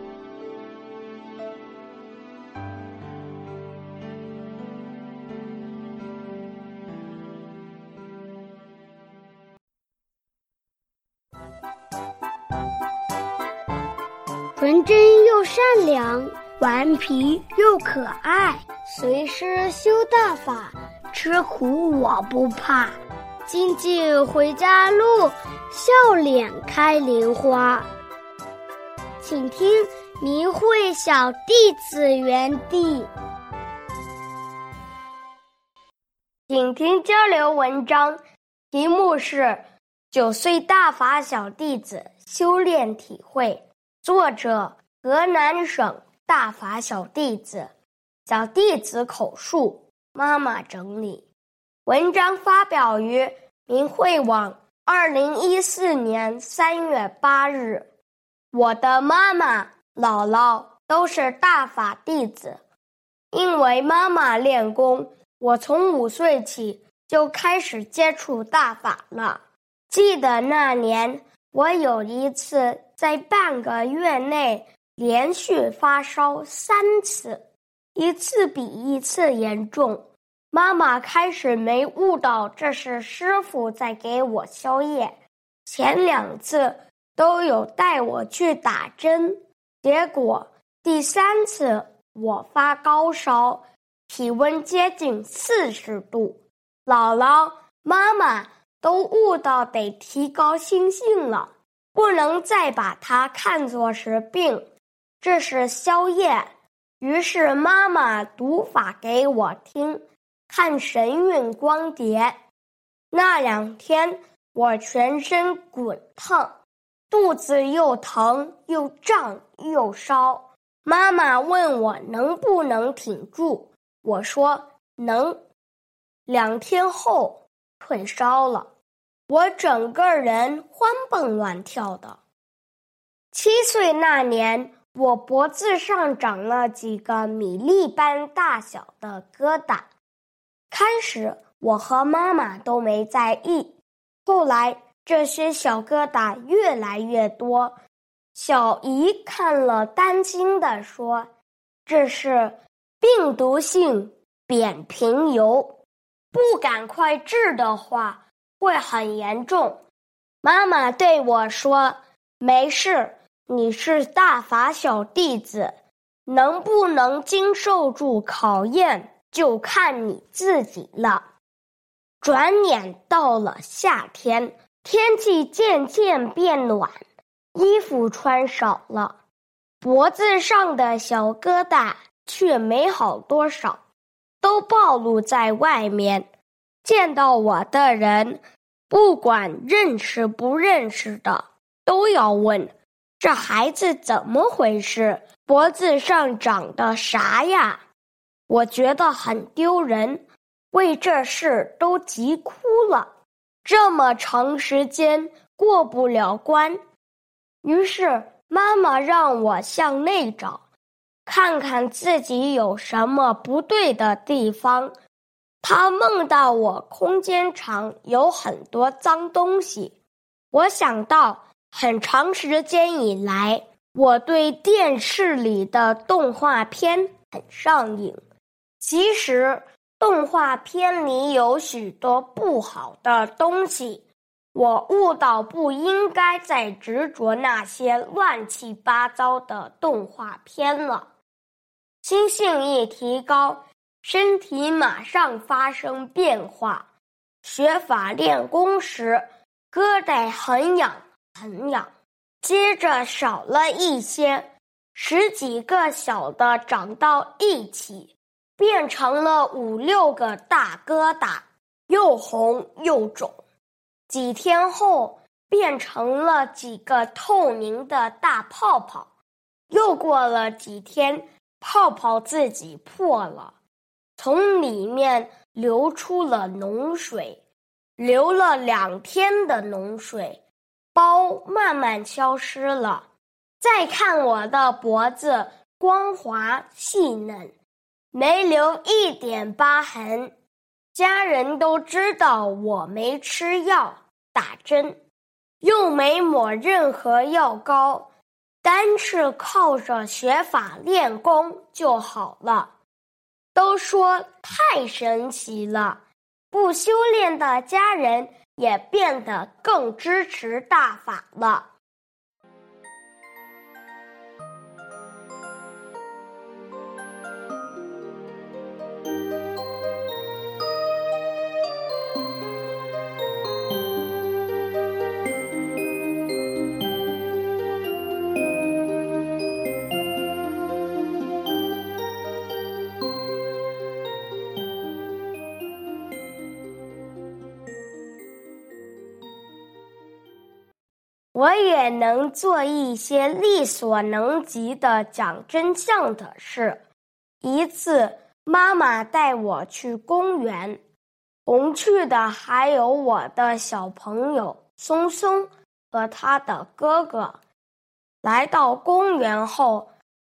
纯真又善良，顽皮又可爱，随师修大法，吃苦我不怕。金靖回家路，笑脸开莲花。请听明慧小弟子园地。请听交流文章，题目是九岁大法小弟子修炼体会，作者河南省大法小弟子，小弟子口述，妈妈整理。文章发表于明慧网二零一四年三月八日。我的妈妈、姥姥都是大法弟子。因为妈妈练功，我从五岁起就开始接触大法了。记得那年，我有一次在半个月内连续发烧三次，一次比一次严重。妈妈开始没悟到这是师父在给我宵夜，前两次都有带我去打针，结果第三次我发高烧，体温接近四十度，姥姥、妈妈都悟到得提高心性了，不能再把它看作是病，这是宵夜。于是妈妈读法给我听，看神韵光碟。那两天我全身滚烫，肚子又疼又胀又烧。妈妈问我能不能挺住，我说能。两天后退烧了，我整个人欢蹦乱跳的。七岁那年，我脖子上长了几个米粒般大小的疙瘩。开始我和妈妈都没在意，后来这些小疙瘩越来越多。小姨看了担心地说，这是病毒性扁平疣，不赶快治的话会很严重。妈妈对我说，没事，你是大法小弟子，能不能经受住考验就看你自己了。转眼到了夏天，天气渐渐变暖，衣服穿少了，脖子上的小疙瘩却没好多少，都暴露在外面。见到我的人，不管认识不认识的，都要问，这孩子怎么回事？脖子上长的啥呀？我觉得很丢人，为这事都急哭了。这么长时间过不了关，于是妈妈让我向内找，看看自己有什么不对的地方。她梦到我空间场有很多脏东西。我想到很长时间以来，我对电视里的动画片很上瘾。其实动画片里有许多不好的东西，我悟到不应该再执着那些乱七八糟的动画片了。心性一提高，身体马上发生变化。学法练功时，疙瘩很痒很痒，接着少了一些，十几个小的长到一起，变成了五六个大疙瘩，又红又肿。几天后，变成了几个透明的大泡泡。又过了几天，泡泡自己破了，从里面流出了脓水，流了两天的脓水，包慢慢消失了。再看我的脖子，光滑细嫩，没留一点疤痕。家人都知道我没吃药打针，又没抹任何药膏，单是靠着学法练功就好了。都说太神奇了，不修炼的家人也变得更支持大法了。我也能做一些力所能及的讲真相的事。一次，妈妈带我去公园，同去的还有我的小朋友松松和他的哥哥。来到公园后，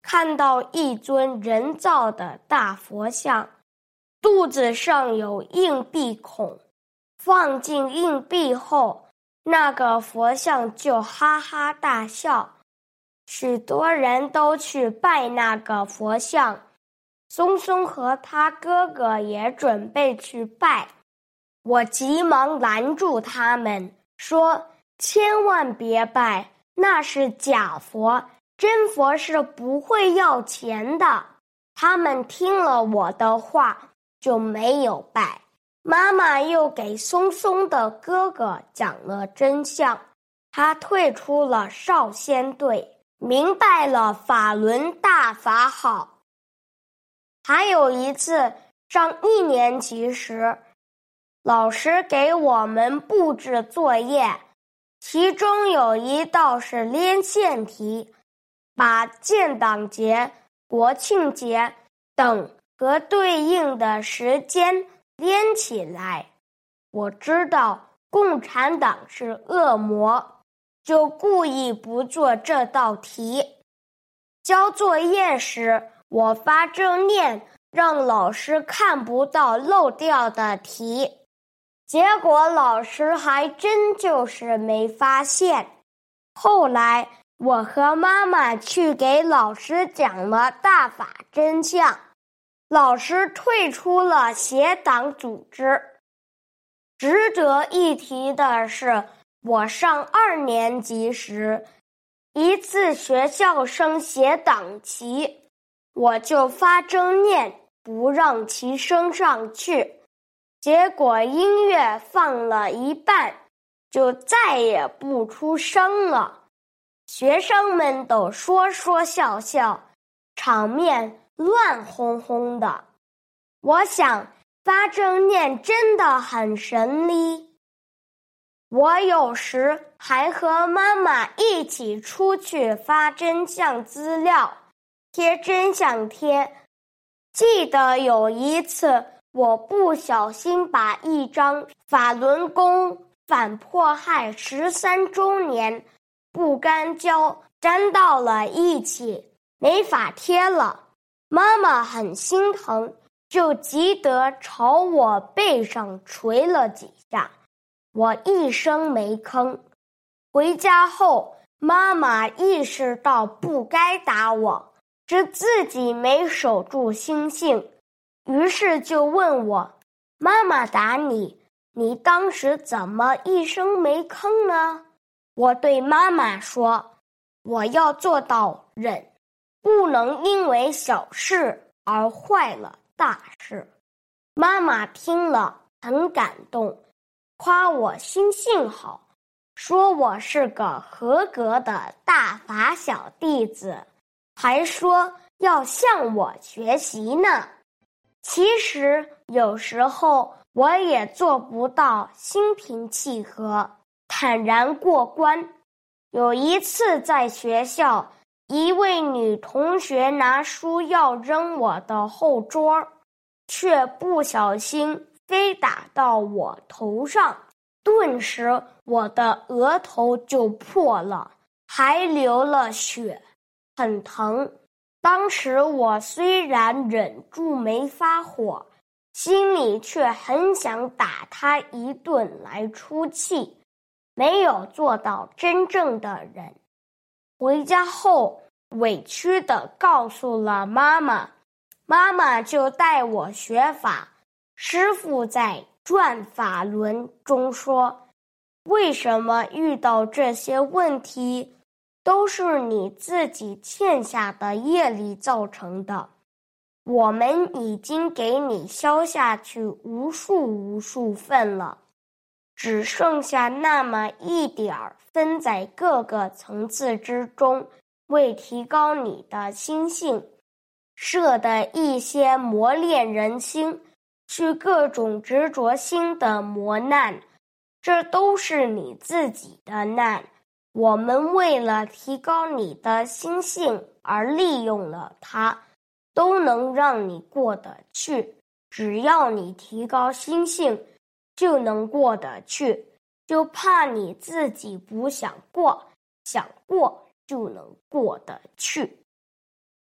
看到一尊人造的大佛像，肚子上有硬币孔，放进硬币后，那个佛像就哈哈大笑。许多人都去拜那个佛像，松松和他哥哥也准备去拜。我急忙拦住他们，说：千万别拜，那是假佛，真佛是不会要钱的。他们听了我的话，就没有拜。妈妈又给松松的哥哥讲了真相，他退出了少先队，明白了法轮大法好。还有一次上一年级时，老师给我们布置作业，其中有一道是连线题，把建党节、国庆节等和对应的时间连起来。我知道共产党是恶魔，就故意不做这道题。交作业时，我发正念，让老师看不到漏掉的题。结果老师还真就是没发现。后来我和妈妈去给老师讲了大法真相，老师退出了邪党组织。值得一提的是，我上二年级时，一次学校升邪党旗，我就发正念不让其升上去。结果音乐放了一半，就再也不出声了。学生们都说说笑笑，场面乱哄哄的。我想发正念真的很神力。我有时还和妈妈一起出去发真相资料，贴真相贴。记得有一次，我不小心把一张法轮功反迫害十三周年不干胶粘到了一起，没法贴了。妈妈很心疼，就急得朝我背上捶了几下，我一声没吭。回家后，妈妈意识到不该打我，是自己没守住心性，于是就问我：妈妈打你，你当时怎么一声没吭呢？我对妈妈说：我要做到忍，不能因为小事而坏了大事。妈妈听了很感动，夸我心性好，说我是个合格的大法小弟子，还说要向我学习呢。其实有时候我也做不到心平气和、坦然过关。有一次在学校，一位女同学拿书要扔我的后桌，却不小心飞打到我头上，顿时我的额头就破了，还流了血，很疼。当时我虽然忍住没发火，心里却很想打他一顿来出气，没有做到真正的忍。回家后委屈地告诉了妈妈，妈妈就带我学法。师父在《转法轮》中说，为什么遇到这些问题都是你自己欠下的业力造成的，我们已经给你消下去无数无数份了，只剩下那么一点儿分在各个层次之中，为提高你的心性，设的一些磨练人心、去各种执着心的磨难，这都是你自己的难。我们为了提高你的心性而利用了它，都能让你过得去。只要你提高心性，就能过得去。就怕你自己不想过，想过就能过得去。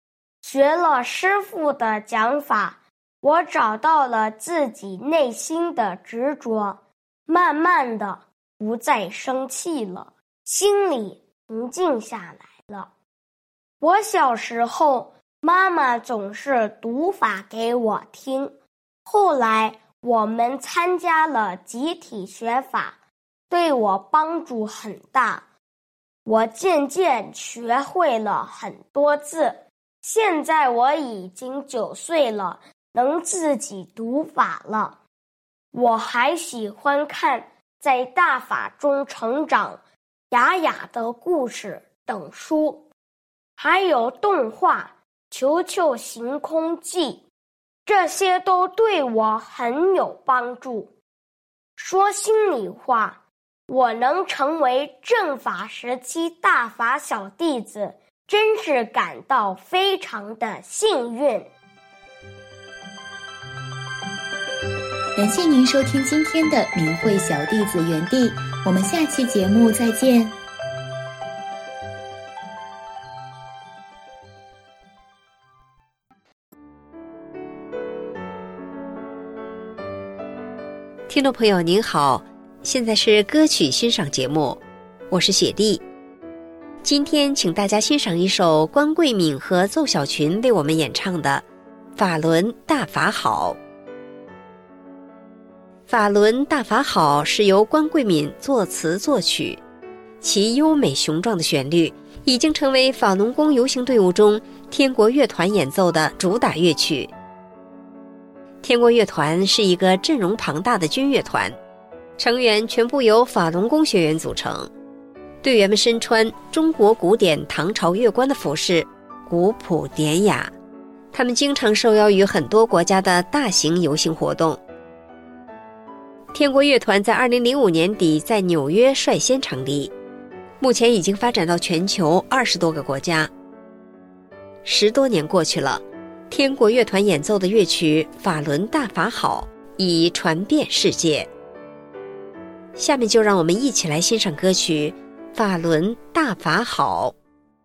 学了师父的讲法，我找到了自己内心的执着，慢慢的不再生气了，心里平静下来了。我小时候，妈妈总是读法给我听，后来我们参加了集体学法，对我帮助很大。我渐渐学会了很多字，现在我已经九岁了，能自己读法了。我还喜欢看在大法中成长、雅雅的故事等书，还有动画《球球行空记》，这些都对我很有帮助。说心里话，我能成为正法时期大法小弟子，真是感到非常的幸运。 感谢您收听今天的明慧小弟子园地，我们下期节目再见。 听众朋友您好，现在是歌曲欣赏节目，我是雪莉。今天请大家欣赏一首关桂敏和奏小群为我们演唱的《法轮大法好》。法轮大法好是由关桂敏作词作曲，其优美雄壮的旋律已经成为法轮功游行队伍中天国乐团演奏的主打乐曲。天国乐团是一个阵容庞大的军乐团，成员全部由法轮功学员组成，队员们身穿中国古典唐朝乐官的服饰，古朴典雅。他们经常受邀于很多国家的大型游行活动。天国乐团在二零零五年底在纽约率先成立，目前已经发展到全球二十多个国家。十多年过去了，天国乐团演奏的乐曲《法轮大法好》已传遍世界。下面就让我们一起来欣赏歌曲《法轮大法好》。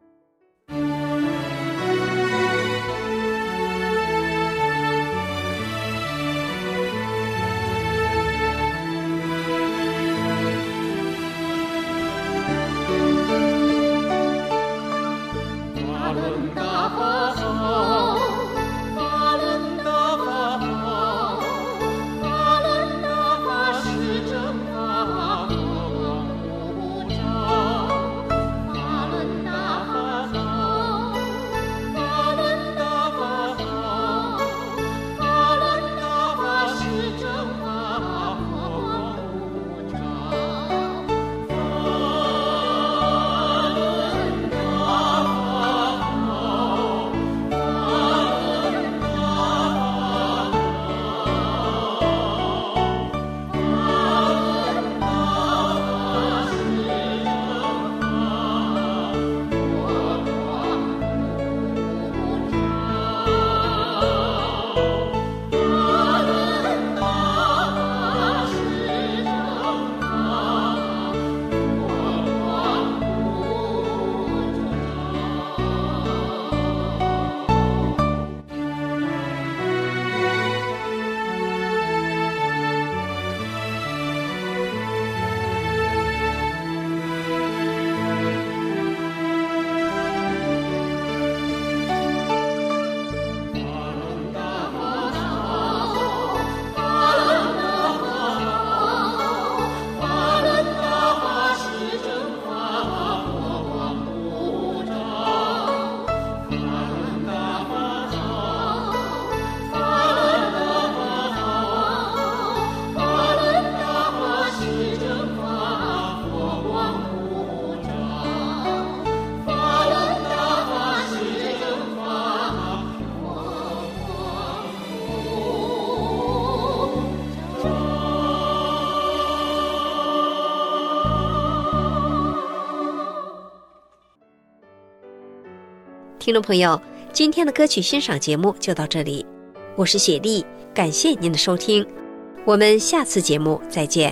听众朋友，今天的歌曲欣赏节目就到这里，我是雪莉，感谢您的收听，我们下次节目再见。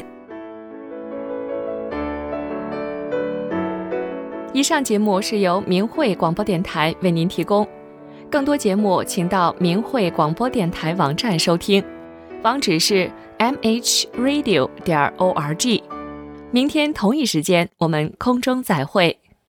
以上节目是由明慧广播电台为您提供， 更多节目请到明慧广播电台网站收听，网址是 m h radio 点 org。明天同一时间我们空中再会。